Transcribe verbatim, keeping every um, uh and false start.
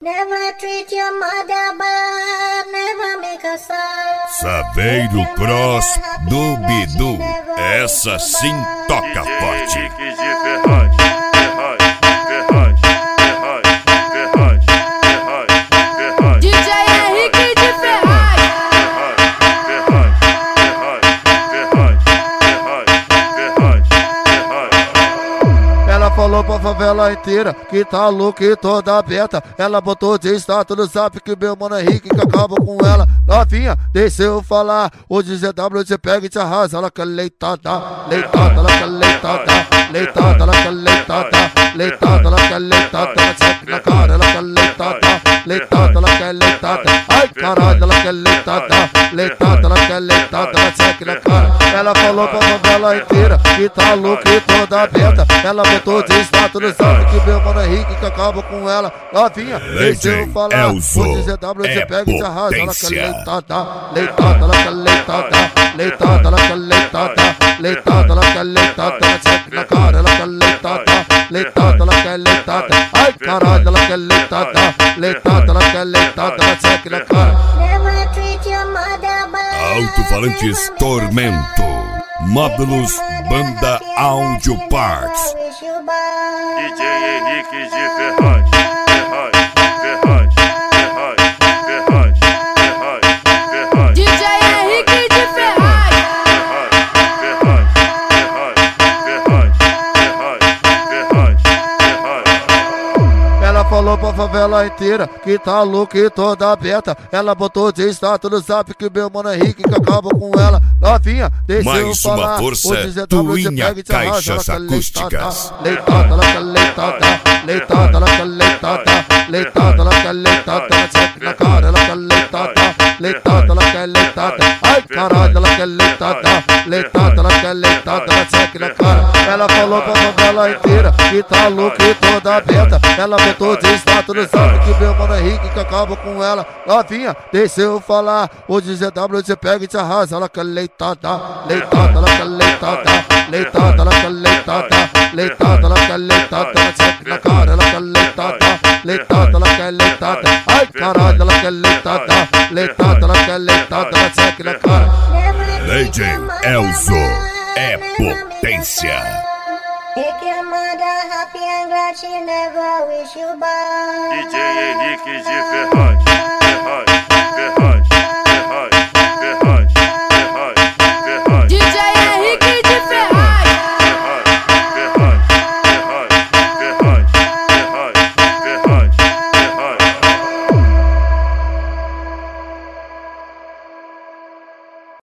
Never treat your mother bad, never make her sad. Saveiro Cross do Bidu, essa sim toca forte. Henrique de Ferraz, Ferraz, Ferraz, Ferraz, Ferraz, Ferraz. D J Henrique de Ferraz. Ferraz, Ferraz, Ferraz, Ferraz, Ferraz. Ela falou pra favela inteira que tá louca e toda aberta. Ela botou de status no zap que meu mano Henrique que acaba com ela. Novinha, deixa eu falar. Hoje Z W você pega e te arrasa. Ela quer leitada, leitada, ela quer leitada, leitada, ela quer leitada, leitada, ela quer leitada. Ela checa na cara, ela quer leitada, leitada, ela quer leitada. Ai caralho, ela quer leitada, leitada, ela quer leitada. Ela checa na cara. Ela falou pra favela inteira que tá louca e toda aberta. Ela botou de status no zap que meu mano Henrique que acaba com ela. Novinha, deixa eu falar. Hoje Z W você pega e te arrasa. Ela quer leitada, leitada, ela quer leitada, leitada, ela quer leitada, leitada, ela quer leitada. Ela checa na cara, ela quer leitada, leitada, ela quer leitada. Ai caralho, ela quer leitada, leitada, ela quer leitada. Ela checa na cara. Never treat your mother bad. Alto-falantes Tormento, módulos Banda Audio Parts. D J Henrique de Ferraz, Ferraz, Ferraz, Ferraz, Ferraz, Ferraz, Ferraz. D J Henrique de Ferraz. Ferraz, Ferraz, Ferraz, Ferraz, Ferraz, Ferraz. Ela falou pra favela inteira que tá louca e toda aberta. Ela botou de status no zap que meu mano Henrique que acaba com ela. Novinha, deixa eu Mais falar. uma força, Hoje Z W você Tuinha pega e te arrasa. Ela Caixas quer Acústicas. leitada, ela quer leitada, leitada, ela quer leitada, leitada, ela quer leitada. Ela checa na cara, ela quer leitada, leitada, ela quer leitada. Ai caralho, ela quer leitada, leitada, ela quer leitada. Ela checa na cara. Ela falou pra favela inteira que tá louca e toda aberta. Ela botou de status no zap que meu mano Henrique que acaba com ela. Novinha, deixa eu falar. Hoje Z W você pega e te arrasa. Ela quer leitada, leitada, ela quer leitada, leitada, ela quer leitada, leitada, ela quer leitada. Ela checa na cara, ela quer leitada, leitada, ela quer leitada. Ai caralho, ela quer leitada, leitada, ela quer leitada. Ela checa na cara. Legend Elzo é potência. Make your mother happy and glad she never wish you bad. D J Henrique de Ferraz.